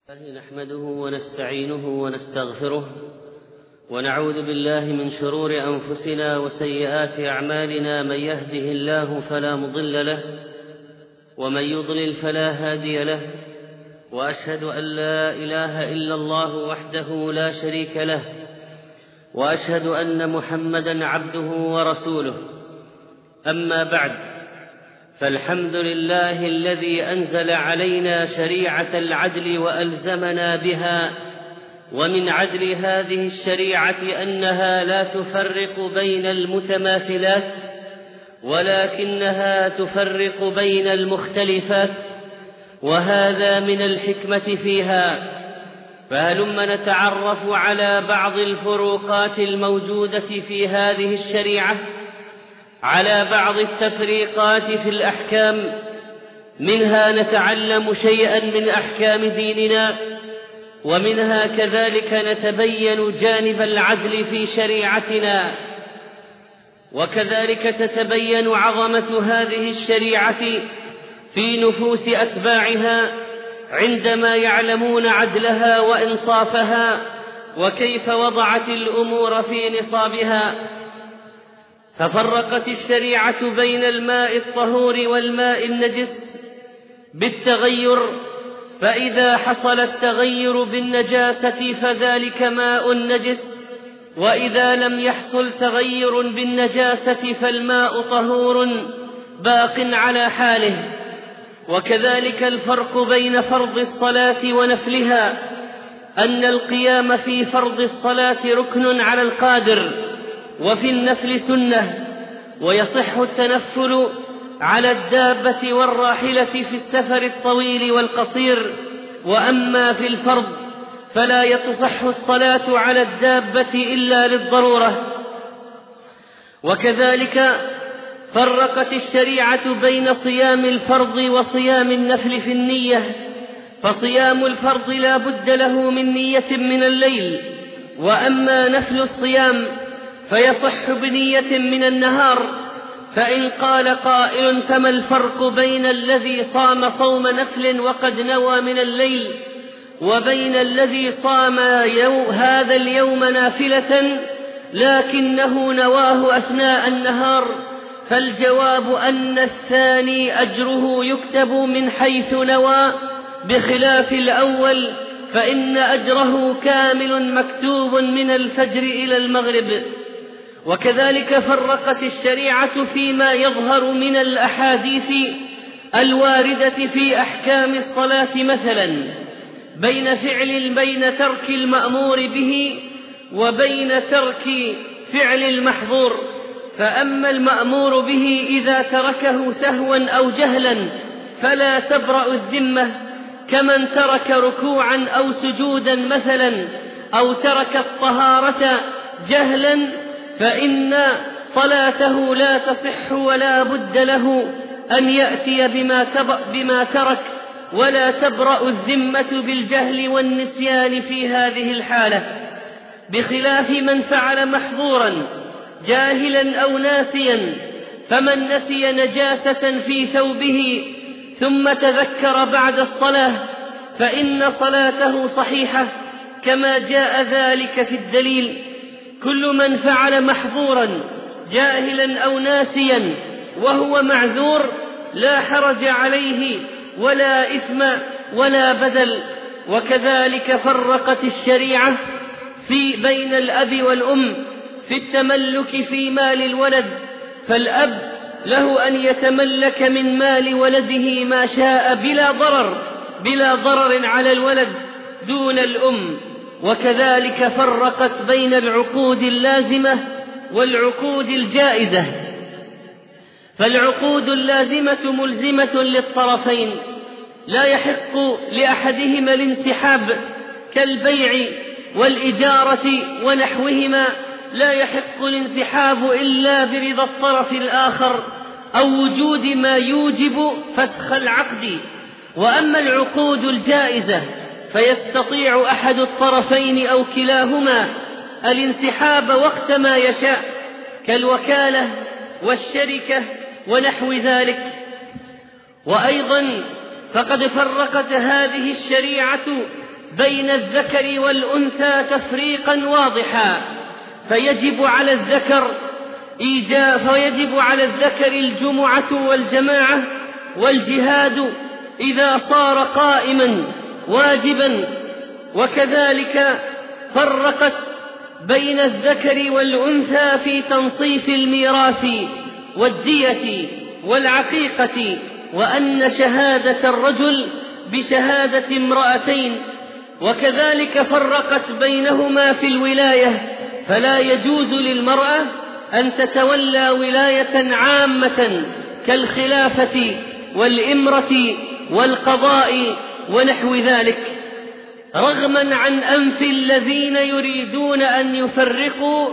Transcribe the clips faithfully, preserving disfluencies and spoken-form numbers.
نحمده ونستعينه ونستغفره ونعوذ بالله من شرور أنفسنا وسيئات أعمالنا. من يهده الله فلا مضل له ومن يضلل فلا هادي له، وأشهد أن لا إله إلا الله وحده لا شريك له، وأشهد أن محمدًا عبده ورسوله. أما بعد، فالحمد لله الذي أنزل علينا شريعة العدل وألزمنا بها، ومن عدل هذه الشريعة أنها لا تفرق بين المتماثلات، ولكنها تفرق بين المختلفات، وهذا من الحكمة فيها. فهلم نتعرف على بعض الفروقات الموجودة في هذه الشريعة، على بعض التفريقات في الأحكام. منها نتعلم شيئا من أحكام ديننا، ومنها كذلك نتبين جانب العدل في شريعتنا، وكذلك تتبين عظمة هذه الشريعة في نفوس أتباعها عندما يعلمون عدلها وإنصافها، وكيف وضعت الأمور في نصابها. ففرقت الشريعة بين الماء الطهور والماء النجس بالتغير، فإذا حصل التغير بالنجاسة فذلك ماء نجس، وإذا لم يحصل تغير بالنجاسة فالماء طهور باق على حاله. وكذلك الفرق بين فرض الصلاة ونفلها، أن القيام في فرض الصلاة ركن على القادر، وفي النفل سنة، ويصح التنفل على الدابة والراحلة في السفر الطويل والقصير. وأما في الفرض فلا يتصح الصلاة على الدابة إلا للضرورة. وكذلك فرقت الشريعة بين صيام الفرض وصيام النفل في النية، فصيام الفرض لا بد له من نية من الليل، وأما نفل الصيام فيصح بنية من النهار. فإن قال قائل: فما الفرق بين الذي صام صوم نفل وقد نوى من الليل وبين الذي صام يوم هذا اليوم نافلة لكنه نواه أثناء النهار؟ فالجواب أن الثاني أجره يكتب من حيث نوى، بخلاف الأول فإن أجره كامل مكتوب من الفجر إلى المغرب. وكذلك فرقت الشريعة فيما يظهر من الأحاديث الواردة في أحكام الصلاة، مثلا بين فعل بين ترك المأمور به وبين ترك فعل المحظور. فأما المأمور به إذا تركه سهوا أو جهلا فلا تبرأ الذمة، كمن ترك ركوعا أو سجودا مثلا، أو ترك الطهارة جهلا، فإن صلاته لا تصح ولا بد له أن يأتي بما, بما ترك، ولا تبرأ الذمة بالجهل والنسيان في هذه الحالة، بخلاف من فعل محظورا جاهلا أو ناسيا. فمن نسي نجاسة في ثوبه ثم تذكر بعد الصلاة فإن صلاته صحيحة، كما جاء ذلك في الدليل. كل من فعل محظورا جاهلا أو ناسيا وهو معذور لا حرج عليه ولا إثم ولا بدل. وكذلك فرقت الشريعة في بين الأب والأم في التملك في مال الولد، فالأب له أن يتملك من مال ولده ما شاء بلا ضرر بلا ضرر على الولد دون الأم. وكذلك فرقت بين العقود اللازمة والعقود الجائزة، فالعقود اللازمة ملزمة للطرفين، لا يحق لأحدهما الانسحاب، كالبيع والإجارة ونحوهما لا يحق الانسحاب إلا برضا الطرف الآخر أو وجود ما يوجب فسخ العقد. وأما العقود الجائزة فيستطيع أحد الطرفين أو كلاهما الانسحاب وقت ما يشاء، كالوكالة والشركة ونحو ذلك. وأيضا فقد فرقت هذه الشريعة بين الذكر والأنثى تفريقا واضحا، فيجب على الذكر إيجاب فيجب على الذكر الجمعة والجماعة والجهاد إذا صار قائما واجبا. وكذلك فرقت بين الذكر والأنثى في تنصيف الميراث والدية والعقيقة، وأن شهادة الرجل بشهادة امرأتين. وكذلك فرقت بينهما في الولاية، فلا يجوز للمرأة أن تتولى ولاية عامة كالخلافة والإمرة والقضاء ونحو ذلك، رغما عن أنف الذين يريدون أن يفرقوا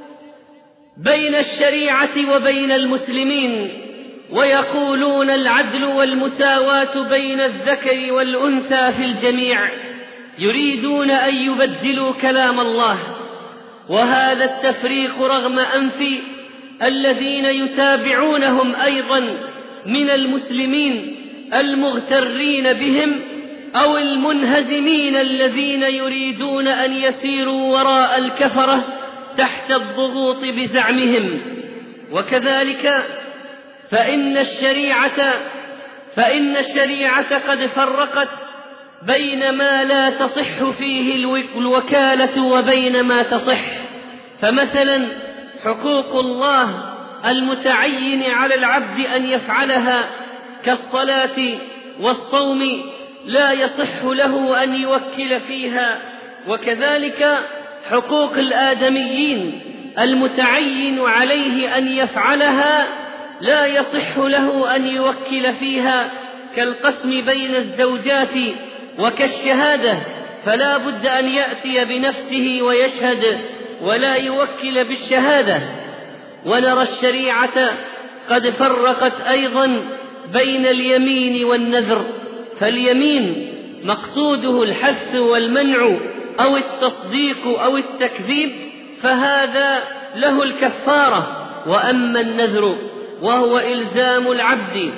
بين الشريعة وبين المسلمين، ويقولون العدل والمساواة بين الذكر والأنثى في الجميع، يريدون أن يبدلوا كلام الله. وهذا التفريق رغم أنف الذين يتابعونهم أيضا من المسلمين المغترين بهم أو المنهزمين الذين يريدون أن يسيروا وراء الكفرة تحت الضغوط بزعمهم. وكذلك فإن الشريعة فإن الشريعة قد فرقت بين ما لا تصح فيه الوكالة وبين ما تصح. فمثلا حقوق الله المتعين على العبد أن يفعلها كالصلاة والصوم لا يصح له أن يوكل فيها، وكذلك حقوق الآدميين المتعين عليه أن يفعلها لا يصح له أن يوكل فيها كالقسم بين الزوجات وكالشهادة، فلا بد أن يأتي بنفسه ويشهد ولا يوكل بالشهادة. ونرى الشريعة قد فرقت أيضا بين اليمين والنذر، فاليمين مقصوده الحث والمنع أو التصديق أو التكذيب، فهذا له الكفارة. وأما النذر وهو إلزام العبد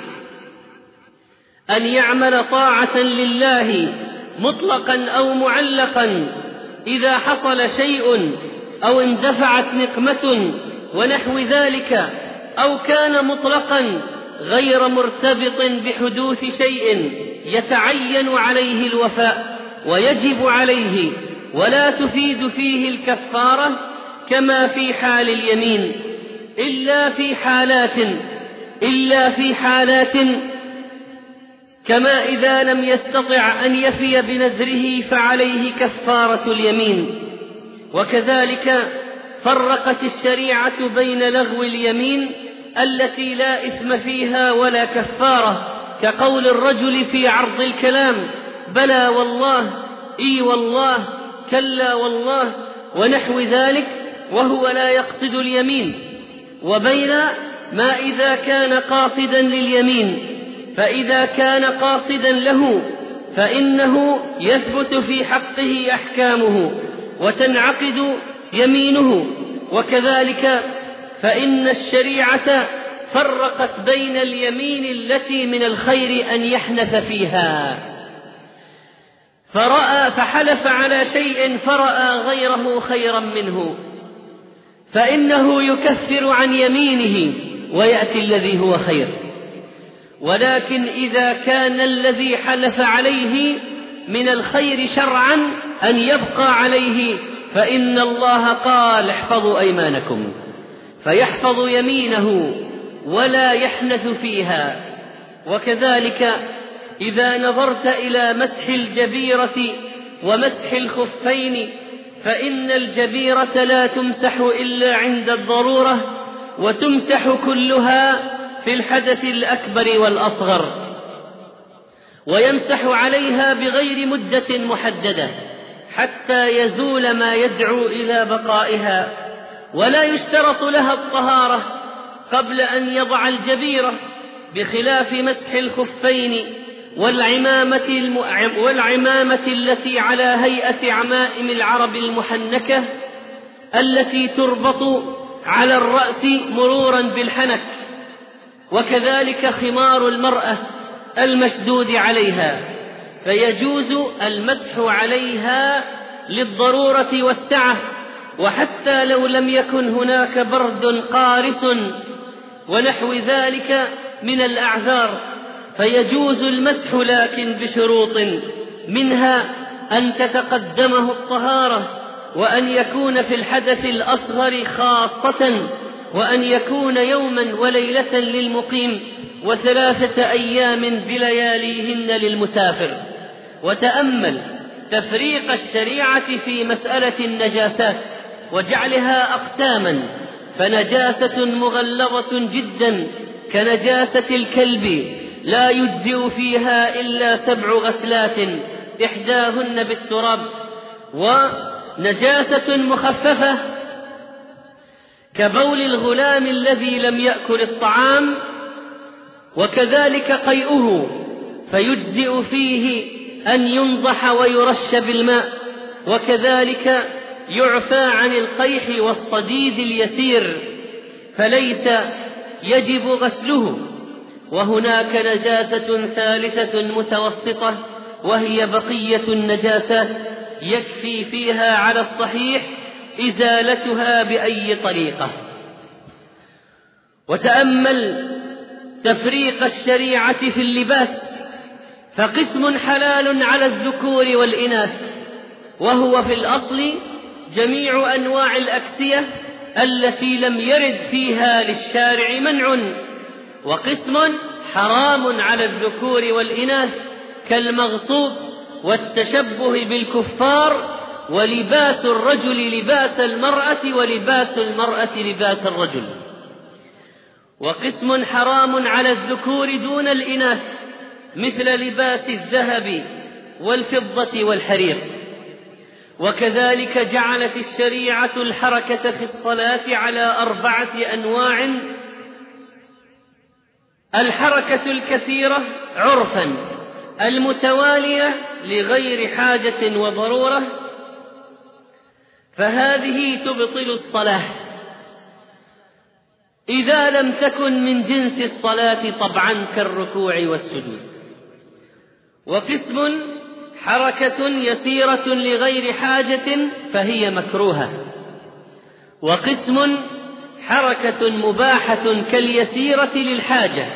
أن يعمل طاعة لله مطلقا أو معلقا إذا حصل شيء أو اندفعت نقمة ونحو ذلك، أو كان مطلقا غير مرتبط بحدوث شيء يتعين عليه الوفاء ويجب عليه، ولا تفيد فيه الكفارة كما في حال اليمين، إلا في حالات إلا في حالات كما إذا لم يستطع أن يفي بنذره فعليه كفارة اليمين. وكذلك فرقت الشريعة بين لغو اليمين التي لا إثم فيها ولا كفارة، كقول الرجل في عرض الكلام بلى والله، إي والله، كلا والله، ونحو ذلك، وهو لا يقصد اليمين. وبين ما إذا كان قاصدا لليمين، فإذا كان قاصدا له فإنه يثبت في حقه أحكامه وتنعقد يمينه. وكذلك فإن الشريعة فرقت بين اليمين التي من الخير أن يحنث فيها، فرأى فحلف على شيء فرأى غيره خيرا منه فإنه يكفر عن يمينه ويأتي الذي هو خير. ولكن إذا كان الذي حلف عليه من الخير شرعا أن يبقى عليه، فإن الله قال احفظوا أيمانكم، فيحفظ يمينه ولا يحنث فيها. وكذلك إذا نظرت إلى مسح الجبيرة ومسح الخفين، فإن الجبيرة لا تمسح إلا عند الضرورة، وتمسح كلها في الحدث الأكبر والأصغر، ويمسح عليها بغير مدة محددة حتى يزول ما يدعو إلى بقائها، ولا يشترط لها الطهارة قبل أن يضع الجبيرة، بخلاف مسح الخفين والعمامة, والعمامة التي على هيئة عمائم العرب المحنكة التي تربط على الرأس مرورا بالحنك، وكذلك خمار المرأة المشدود عليها. فيجوز المسح عليها للضرورة والسعة، وحتى لو لم يكن هناك برد قارس ونحو ذلك من الأعذار فيجوز المسح، لكن بشروط، منها أن تتقدمه الطهارة، وأن يكون في الحدث الأصغر خاصة، وأن يكون يوما وليلة للمقيم، وثلاثة أيام بلياليهن للمسافر. وتأمل تفريق الشريعة في مسألة النجاسات وجعلها أقساما، فنجاسة مغلظة جدا كنجاسة الكلب لا يجزئ فيها إلا سبع غسلات إحداهن بالتراب، ونجاسة مخففة كبول الغلام الذي لم يأكل الطعام، وكذلك قيئه فيجزئ فيه أن ينضح ويرش بالماء، وكذلك يعفى عن القيح والصديد اليسير فليس يجب غسله. وهناك نجاسة ثالثة متوسطة، وهي بقية النجاسات يكفي فيها على الصحيح إزالتها بأي طريقة. وتأمل تفريق الشريعة في اللباس، فقسم حلال على الذكور والإناث، وهو في الأصل جميع أنواع الأكسية التي لم يرد فيها للشارع منع، وقسم حرام على الذكور والإناث كالمغصوب والتشبه بالكفار، ولباس الرجل لباس المرأة، ولباس المرأة لباس الرجل. وقسم حرام على الذكور دون الإناث مثل لباس الذهب والفضة والحرير. وكذلك جعلت الشريعة الحركة في الصلاة على أربعة أنواع: الحركة الكثيرة عرفا، المتوالية لغير حاجة وضرورة، فهذه تبطل الصلاة إذا لم تكن من جنس الصلاة طبعا كالركوع والسجود. وقسم حركة يسيرة لغير حاجة فهي مكروهة. وقسم حركة مباحة كاليسيرة للحاجة.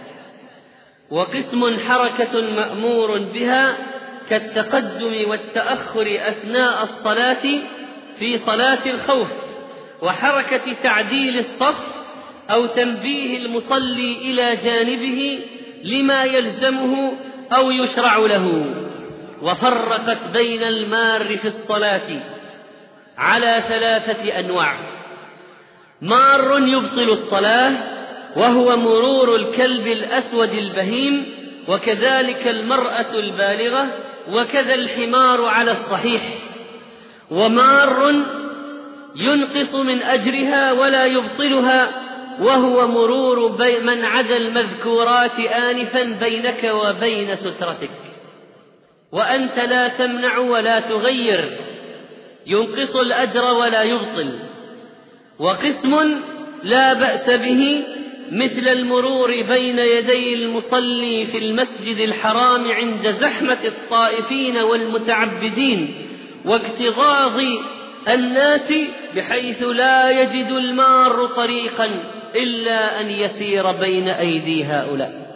وقسم حركة مأمور بها كالتقدم والتأخر أثناء الصلاة في صلاة الخوف، وحركة تعديل الصف أو تنبيه المصلي إلى جانبه لما يلزمه أو يشرع له. وفرقت بين المار في الصلاة على ثلاثة أنواع: مار يبطل الصلاة وهو مرور الكلب الأسود البهيم، وكذلك المرأة البالغة، وكذا الحمار على الصحيح. ومار ينقص من أجرها ولا يبطلها، وهو مرور من عدا المذكورات آنفا بينك وبين سترتك، وأنت لا تمنع ولا تغير، ينقص الأجر ولا يبطل. وقسم لا بأس به مثل المرور بين يدي المصلي في المسجد الحرام عند زحمة الطائفين والمتعبدين واكتظاظ الناس، بحيث لا يجد المار طريقا إلا أن يسير بين أيدي هؤلاء.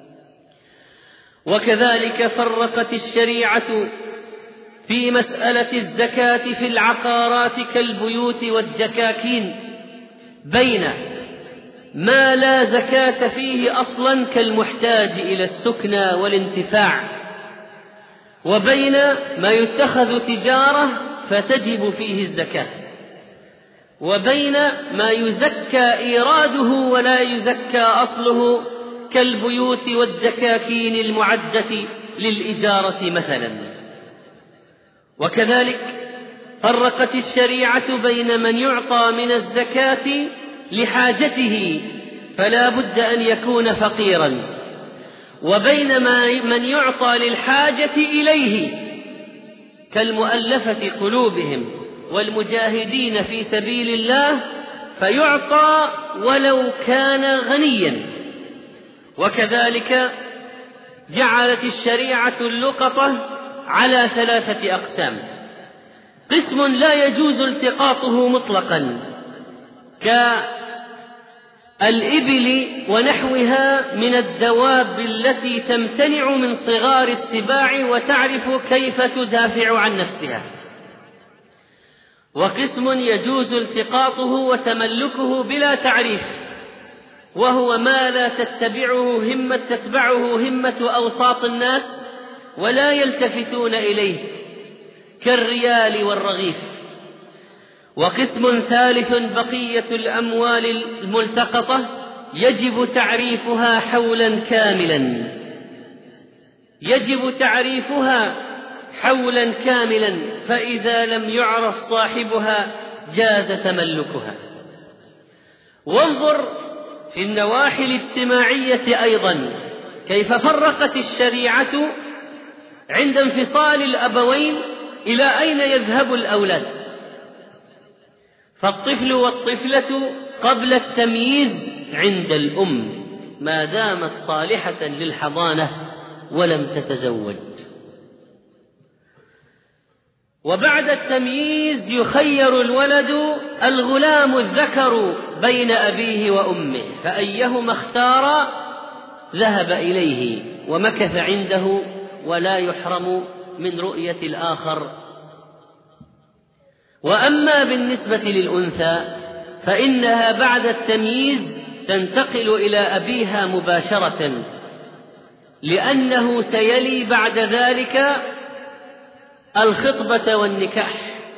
وكذلك فرقت الشريعة في مسألة الزكاة في العقارات كالبيوت والدكاكين بين ما لا زكاة فيه أصلا كالمحتاج إلى السكنى والانتفاع، وبين ما يتخذ تجارة فتجب فيه الزكاة، وبين ما يزكى إيراده ولا يزكى أصله كالبيوت والدكاكين المعدة للإجارة مثلا. وكذلك فرقت الشريعة بين من يعطى من الزكاة لحاجته فلا بد أن يكون فقيرا، وبين من يعطى للحاجة إليه كالمؤلفة قلوبهم والمجاهدين في سبيل الله فيعطى ولو كان غنيا. وكذلك جعلت الشريعة اللقطة على ثلاثة أقسام: قسم لا يجوز التقاطه مطلقا كالإبل ونحوها من الدواب التي تمتنع من صغار السباع وتعرف كيف تدافع عن نفسها، وقسم يجوز التقاطه وتملكه بلا تعريف، وهو ما لا تتبعه همة تتبعه همة أوساط الناس ولا يلتفتون إليه كالريال والرغيف. وقسم ثالث بقية الأموال الملتقطة يجب تعريفها حولا كاملا يجب تعريفها حولا كاملا فإذا لم يعرف صاحبها جاز تملكها. وانظر في النواحي الاجتماعية أيضا كيف فرقت الشريعة عند انفصال الأبوين إلى أين يذهب الأولاد. فالطفل والطفلة قبل التمييز عند الأم ما دامت صالحة للحضانة ولم تتزوج، وبعد التمييز يخير الولد الغلام الذكر بين أبيه وأمه، فأيهما اختار ذهب إليه ومكث عنده ولا يحرم من رؤية الآخر. وأما بالنسبة للأنثى فإنها بعد التمييز تنتقل إلى أبيها مباشرة، لأنه سيلي بعد ذلك الخطبة والنكاح.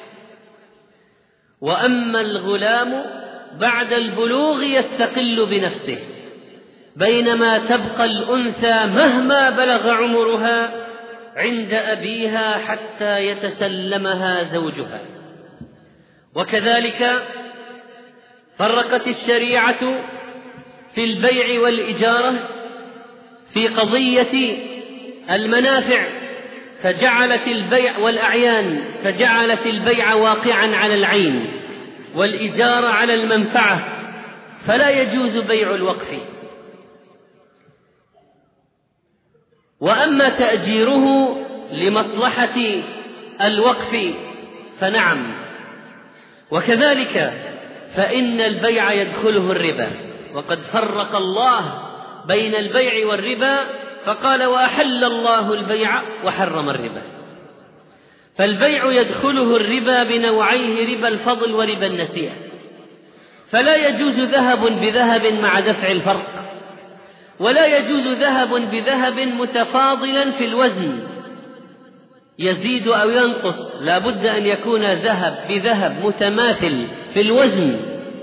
وأما الغلام بعد البلوغ يستقل بنفسه، بينما تبقى الأنثى مهما بلغ عمرها عند أبيها حتى يتسلمها زوجها. وكذلك فرقت الشريعة في البيع والإجارة في قضية المنافع، فجعلت البيع والأعيان فجعلت البيع واقعا على العين والإجارة على المنفعة، فلا يجوز بيع الوقف. وأما تأجيره لمصلحة الوقف فنعم. وكذلك فإن البيع يدخله الربا، وقد فرق الله بين البيع والربا فقال: وأحل الله البيع وحرم الربا. فالبيع يدخله الربا بنوعيه: ربا الفضل وربا النسيئة، فلا يجوز ذهب بذهب مع دفع الفرق، ولا يجوز ذهب بذهب متفاضلا في الوزن يزيد أو ينقص، لا بد أن يكون ذهب بذهب متماثل في الوزن.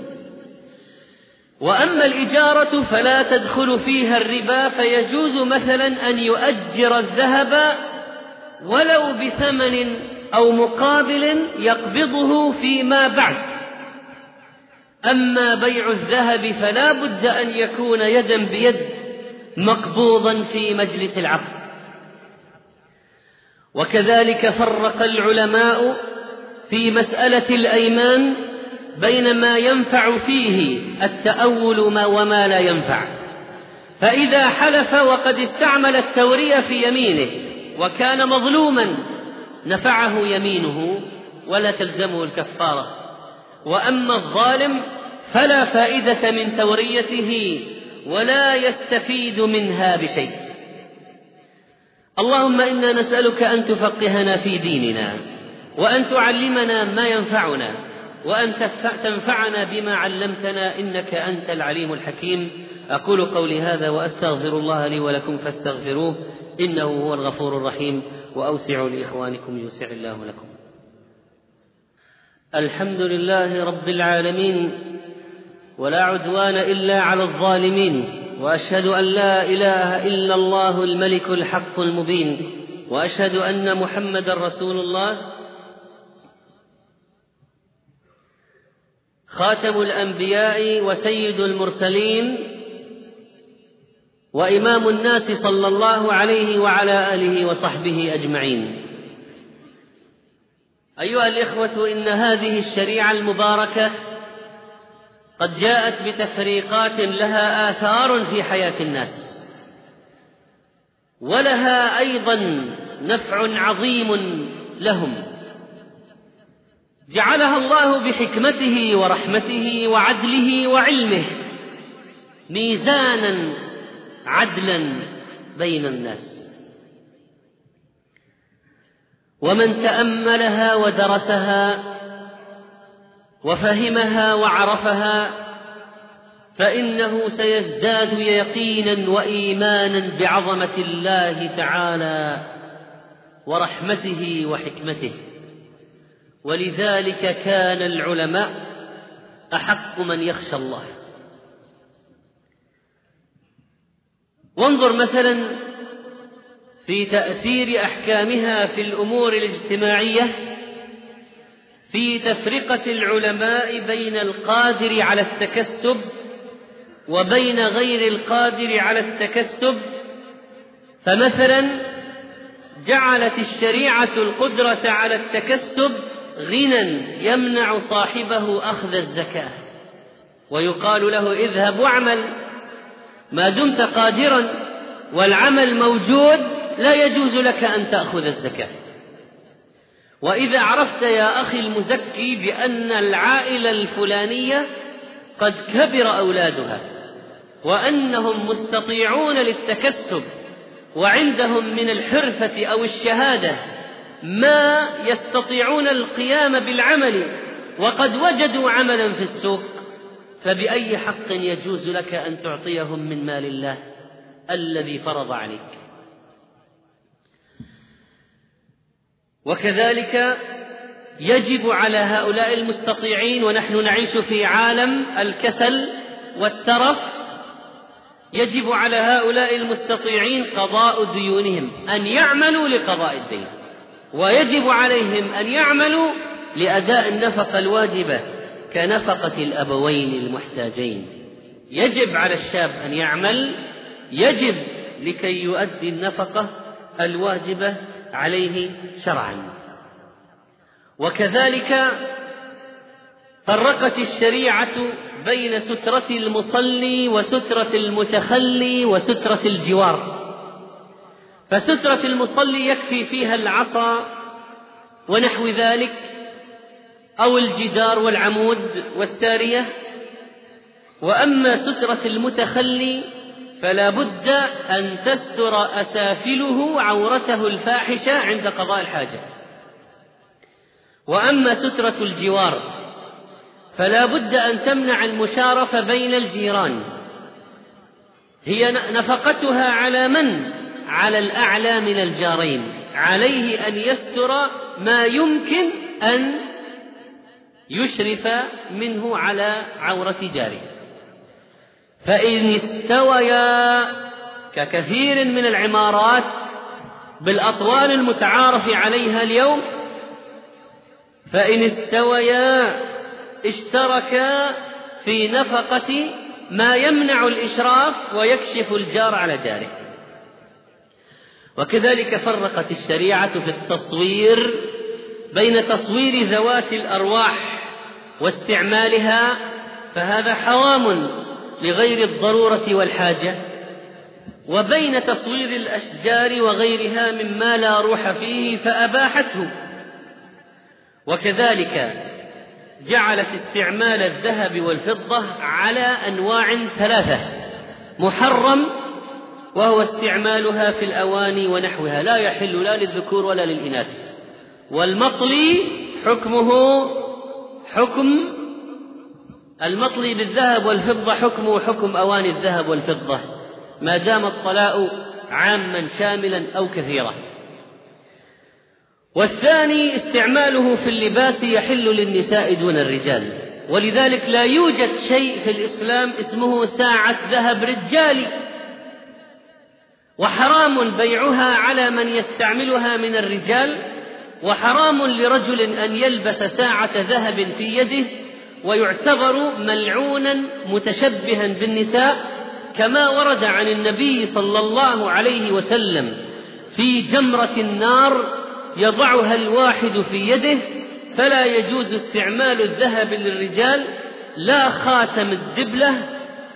وأما الإجارة فلا تدخل فيها الربا، فيجوز مثلا أن يؤجر الذهب ولو بثمن أو مقابل يقبضه فيما بعد. أما بيع الذهب فلا بد أن يكون يدا بيد مقبوضا في مجلس العقد. وكذلك فرق العلماء في مسألة الأيمان بين ما ينفع فيه التأول وما لا ينفع. فإذا حلف وقد استعمل التورية في يمينه وكان مظلوما نفعه يمينه ولا تلزمه الكفارة. وأما الظالم فلا فائدة من توريته ولا يستفيد منها بشيء. اللهم إنا نسألك أن تفقهنا في ديننا، وأن تعلمنا ما ينفعنا، وأن تنفعنا بما علمتنا، إنك أنت العليم الحكيم. أقول قولي هذا وأستغفر الله لي ولكم فاستغفروه إنه هو الغفور الرحيم. وأوسعوا لإخوانكم يوسع الله لكم. الحمد لله رب العالمين، ولا عدوان إلا على الظالمين، وأشهد أن لا إله إلا الله الملك الحق المبين، وأشهد أن محمدا رسول الله خاتم الأنبياء وسيد المرسلين وإمام الناس صلى الله عليه وعلى آله وصحبه أجمعين. أيها الإخوة، إن هذه الشريعة المباركة قد جاءت بتفريقات لها آثار في حياة الناس، ولها أيضا نفع عظيم لهم جعلها الله بحكمته ورحمته وعدله وعلمه ميزانا عدلا بين الناس. ومن تأملها ودرسها وفهمها وعرفها فإنه سيزداد يقينا وإيمانا بعظمة الله تعالى ورحمته وحكمته. ولذلك كان العلماء أحق من يخشى الله. وانظر مثلا في تأثير أحكامها في الأمور الاجتماعية في تفرقة العلماء بين القادر على التكسب وبين غير القادر على التكسب. فمثلا جعلت الشريعة القدرة على التكسب غنى يمنع صاحبه أخذ الزكاة، ويقال له اذهب واعمل ما دمت قادرا، والعمل موجود لا يجوز لك أن تأخذ الزكاة. وإذا عرفت يا أخي المزكي بأن العائلة الفلانية قد كبر أولادها وأنهم مستطيعون للتكسب وعندهم من الحرفة أو الشهادة ما يستطيعون القيام بالعمل وقد وجدوا عملا في السوق، فبأي حق يجوز لك أن تعطيهم من مال الله الذي فرض عليك؟ وكذلك يجب على هؤلاء المستطيعين، ونحن نعيش في عالم الكسل والترف، يجب على هؤلاء المستطيعين قضاء ديونهم، أن يعملوا لقضاء الدين، ويجب عليهم أن يعملوا لأداء النفقة الواجبة كنفقة الأبوين المحتاجين. يجب على الشاب أن يعمل، يجب لكي يؤدي النفقة الواجبة عليه شرعا. وكذلك فرقت الشريعة بين سترة المصلي وسترة المتخلي وسترة الجوار. فسترة المصلي يكفي فيها العصا ونحو ذلك أو الجدار والعمود والسارية، وأما سترة المتخلي فلا بد أن تستر أسافله عورته الفاحشة عند قضاء الحاجة. وأما سترة الجوار فلا بد أن تمنع المشارفة بين الجيران، هي نفقتها على من؟ على الأعلى من الجارين، عليه أن يستر ما يمكن أن يشرف منه على عورة جاره. فإن استويا ككثير من العمارات بالأطوال المتعارف عليها اليوم، فإن استويا اشتركا في نفقة ما يمنع الإشراف ويكشف الجار على جاره. وكذلك فرقت الشريعة في التصوير بين تصوير ذوات الأرواح واستعمالها، فهذا حرام لغير الضرورة والحاجة، وبين تصوير الأشجار وغيرها مما لا روح فيه فأباحته. وكذلك جعلت استعمال الذهب والفضة على أنواع ثلاثة: محرم وهو استعمالها في الأواني ونحوها، لا يحل لا للذكور ولا للإناث. والمطلي حكمه حكم المطلي بالذهب والفضة، حكمه حكم أواني الذهب والفضة ما دام الطلاء عاما شاملا أو كثيرا. والثاني استعماله في اللباس يحل للنساء دون الرجال، ولذلك لا يوجد شيء في الإسلام اسمه ساعة ذهب رجالي، وحرام بيعها على من يستعملها من الرجال، وحرام لرجل أن يلبس ساعة ذهب في يده ويعتبر ملعونا متشبها بالنساء، كما ورد عن النبي صلى الله عليه وسلم في جمرة النار يضعها الواحد في يده، فلا يجوز استعمال الذهب للرجال، لا خاتم الدبلة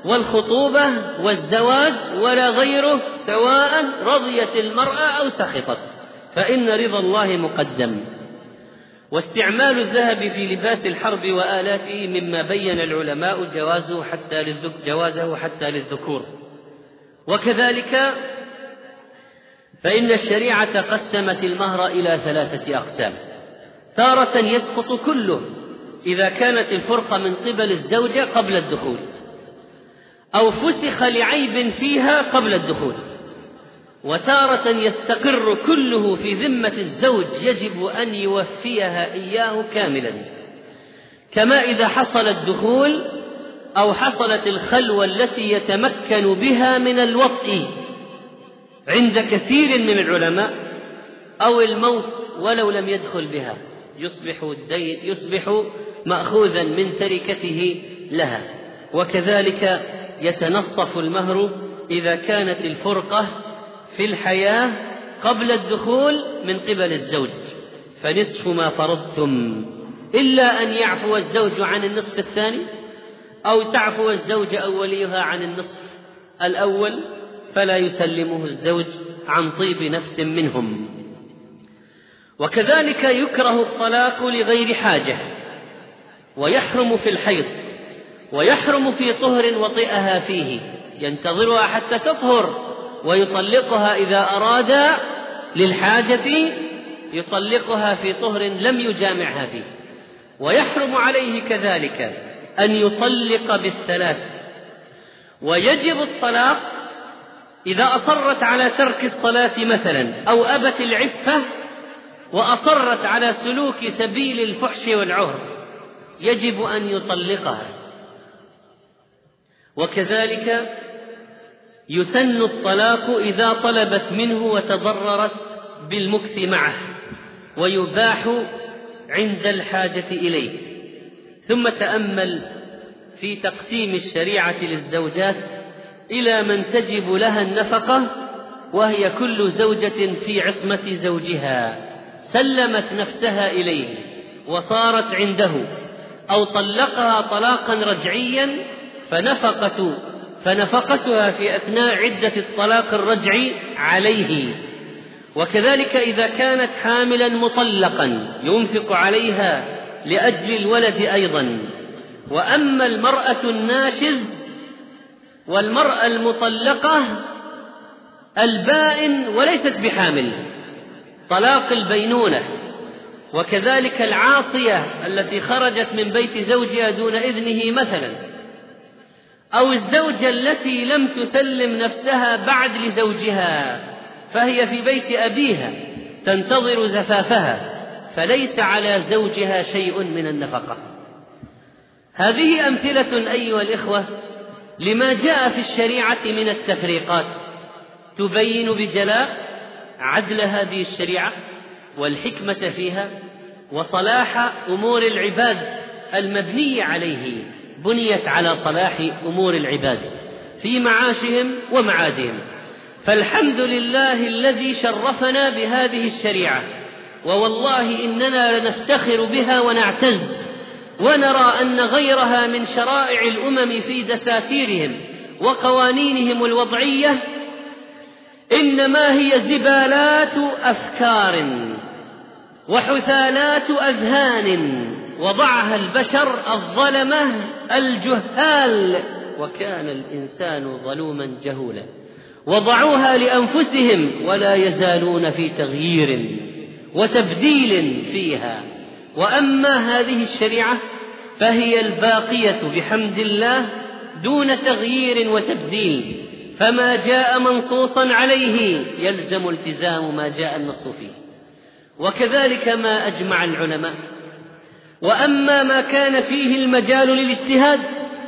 والخطوبة والزواج ولا غيره، سواء رضيت المرأة أو سخطت، فإن رضا الله مقدم. واستعمال الذهب في لباس الحرب وآلاته مما بين العلماء جوازه حتى للذك... جوازه حتى للذكور. وكذلك فإن الشريعة قسمت المهر إلى ثلاثة أقسام: تارة يسقط كله إذا كانت الفرقة من قبل الزوجة قبل الدخول، أو فسخ لعيب فيها قبل الدخول، وتارة يستقر كله في ذمة الزوج يجب أن يوفيها إياه كاملا، كما إذا حصل الدخول أو حصلت الخلوة التي يتمكن بها من الوطء عند كثير من العلماء، أو الموت ولو لم يدخل بها، يصبح الدين يصبح مأخوذا من تركته لها. وكذلك يتنصف المهر إذا كانت الفرقة في الحياة قبل الدخول من قبل الزوج، فنصف ما فرضتم، إلا أن يعفو الزوج عن النصف الثاني، أو تعفو الزوج أو وليها عن النصف الأول، فلا يسلمه الزوج عن طيب نفس منهم. وكذلك يكره الطلاق لغير حاجة، ويحرم في الحيض، ويحرم في طهر وطئها فيه، ينتظرها حتى تطهر ويطلقها إذا أراد للحاجة، يطلقها في طهر لم يجامعها فيه. ويحرم عليه كذلك أن يطلق بالثلاث. ويجب الطلاق إذا أصرت على ترك الصلاة مثلا، أو أبت العفة وأصرت على سلوك سبيل الفحش والعهر، يجب أن يطلقها. وكذلك يسن الطلاق إذا طلبت منه وتضررت بالمكث معه، ويباح عند الحاجة إليه. ثم تأمل في تقسيم الشريعة للزوجات إلى من تجب لها النفقة، وهي كل زوجة في عصمة زوجها سلمت نفسها إليه وصارت عنده، أو طلقها طلاقا رجعيا فنفقة فنفقتها في أثناء عدة الطلاق الرجعي عليه. وكذلك إذا كانت حاملا مطلقا ينفق عليها لأجل الولد أيضا. وأما المرأة الناشز والمرأة المطلقة البائن وليست بحامل، طلاق البينونة، وكذلك العاصية التي خرجت من بيت زوجها دون إذنه مثلا، أو الزوجة التي لم تسلم نفسها بعد لزوجها فهي في بيت أبيها تنتظر زفافها، فليس على زوجها شيء من النفقة. هذه أمثلة أيها الإخوة لما جاء في الشريعة من التفريقات، تبين بجلاء عدل هذه الشريعة والحكمة فيها وصلاح أمور العباد المبنية عليه، بنيت على صلاح أمور العباد في معاشهم ومعادهم. فالحمد لله الذي شرفنا بهذه الشريعة، ووالله إننا لنفتخر بها ونعتز، ونرى أن غيرها من شرائع الأمم في دساتيرهم وقوانينهم الوضعية إنما هي زبالات أفكار وحثالات أذهان وضعها البشر الظلمة الجهال، وكان الإنسان ظلوما جهولا، وضعوها لأنفسهم ولا يزالون في تغيير وتبديل فيها. وأما هذه الشريعة فهي الباقية بحمد الله دون تغيير وتبديل، فما جاء منصوصا عليه يلزم التزام ما جاء النص فيه، وكذلك ما أجمع العلماء. وأما ما كان فيه المجال للاجتهاد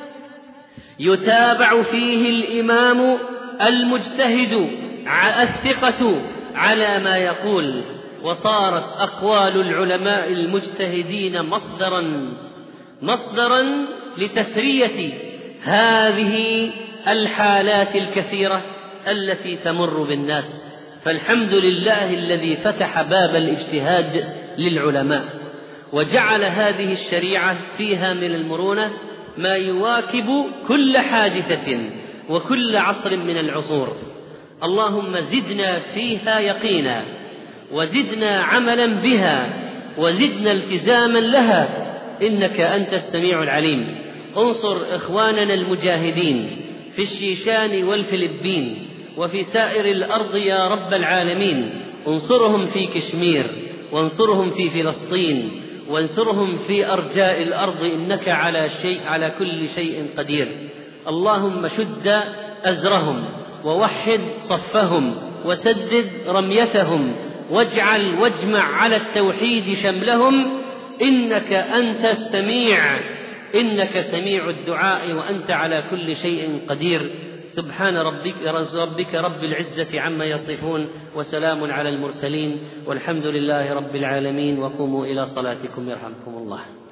يتابع فيه الإمام المجتهد الثقة على ما يقول، وصارت أقوال العلماء المجتهدين مصدرا مصدرا لتسرية هذه الحالات الكثيرة التي تمر بالناس. فالحمد لله الذي فتح باب الاجتهاد للعلماء وجعل هذه الشريعة فيها من المرونة ما يواكب كل حادثة وكل عصر من العصور. اللهم زدنا فيها يقينا، وزدنا عملا بها، وزدنا التزاما لها، إنك أنت السميع العليم. انصر إخواننا المجاهدين في الشيشان والفلبين وفي سائر الأرض يا رب العالمين. انصرهم في كشمير، وانصرهم في فلسطين، وانصرهم في أرجاء الأرض، إنك على شيء على كل شيء قدير. اللهم شد أزرهم، ووحد صفهم، وسدد رميتهم، واجعل واجمع على التوحيد شملهم، إنك أنت السميع، إنك سميع الدعاء، وأنت على كل شيء قدير. سبحان ربك ربك رب العزة عما يصفون، وسلام على المرسلين، والحمد لله رب العالمين. وقوموا إلى صلاتكم يرحمكم الله.